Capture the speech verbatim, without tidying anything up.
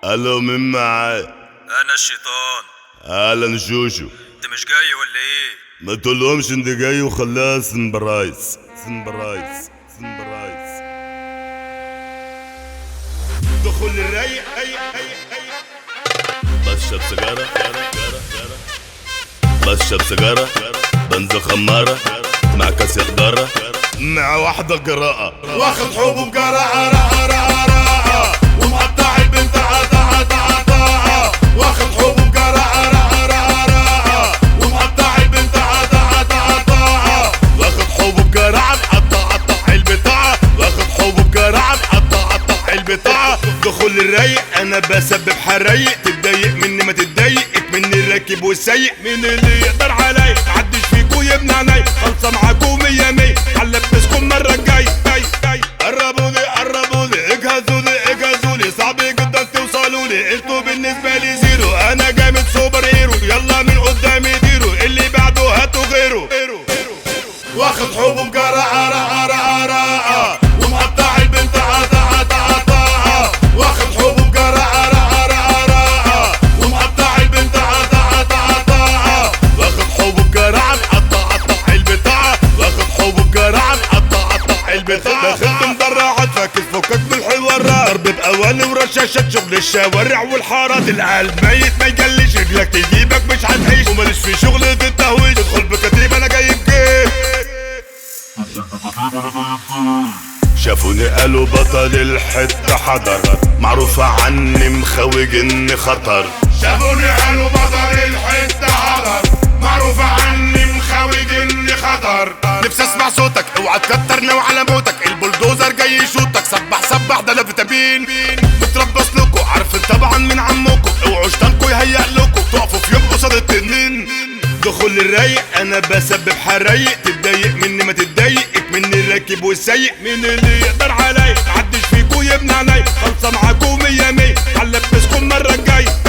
الو، مين معاي؟ انا الشيطان. اهلا شوشو. انت مش جاي ولا ايه؟ ما تقولهمش انت جاي وخليها سنبرايز سنبرايز سنبرايز. دخول الرايق اي اي اي. بشرب سيجارة بشرب سيجارة بنزل خمارة مع كاس خضارة مع واحدة قراءة واخد حبوب قراءة راءة راءة راءة ومقطع البنت عطا عطا عطا واخد حبوب قراءة راءة راءة راءة ومقطع البنت عطا عطا عطا واخد حبوب قراءة مقطع قطع البطاعة واخد حبوب قراءة مقطع قطع البطاعة. دخول الرايق انا بسبب حرايق تتضايق مني ما تتضايق مني الراكب والسايق مين اللي يقدر علي محدش فيكو يبني عيني خلصة معاكو مية مية هنلبسكم مرة الجاي جاي جاي. قربولي قربولي اجهزولي اجهزولي صعب جدا توصلولي انتو بالنسبة لي زيرو انا جامد سوبر هيرو يلا من قدامي ديرو اللي بعده هاتوا غيره واخد حبوب قراءة راءة راءة راءة ومقطع البنت عطا عطا عطا واخد حبوب قراءة راءة راءة راءة ومقطع البنت عطا عطا عطا واخد حبوب قراءة مقطع قطع البطاعة واخد حبوب قراءة مقطع قطع البطاعة. دخلت مدرعات فاكس فكك من الحوارات ضرب بأواني ورشاشات شغل الشوارع والحارات القلب ميت ما يجلش رجلك تجيبك مش هتعيش وماليش في شغل التهويش تدخل بكتيب انا جايب جيب. شافوني قالوا بطل الحتة حضر معروفة عني مخوج اني خطر. شافوني قالوا بطل الحتة حضر معروفة عني مخوج اني خطر. نفسي اسمع صوتك اوعى تكتر ناوي على موتك البلدوزر جاي يشوتك صبح صبح ده انا فيتامين متربص لكو عارفين طبعا من عمكم اوعوا شطانكو يهيأ لكم تقفوا في يوم قصاد التنين. دخول الرايق انا بسبب حرايق تتضايق مني ما تتضايق مني الراكب والسايق مين اللي يقدر علي محدش فيكو يبني عيني خلصة معاكو مية مية هنلبسكم مرة الجاي.